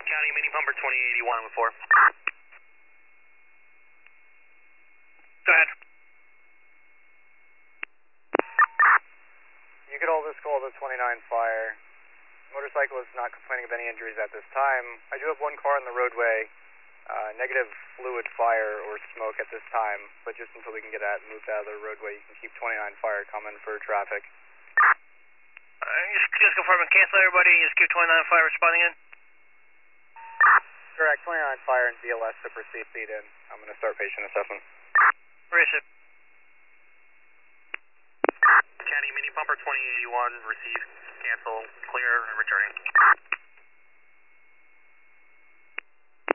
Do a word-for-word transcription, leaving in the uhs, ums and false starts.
County, Mini Pumper twenty eighty-one with four. Go ahead. You could hold this call to twenty-nine Fire. Motorcyclist not complaining of any injuries at this time. I do have one car on the roadway. Uh, negative fluid fire or smoke at this time, but just until we can get that moved out of the roadway, you can keep twenty-nine Fire coming for traffic. Uh, just, just confirm and cancel everybody and just keep twenty-nine Fire responding in. Correct, twenty-nine Fire and V L S to proceed in. I'm going to start patient assessment. Receive. County, Mini Pumper twenty eighty-one, receive, cancel, clear, and returning.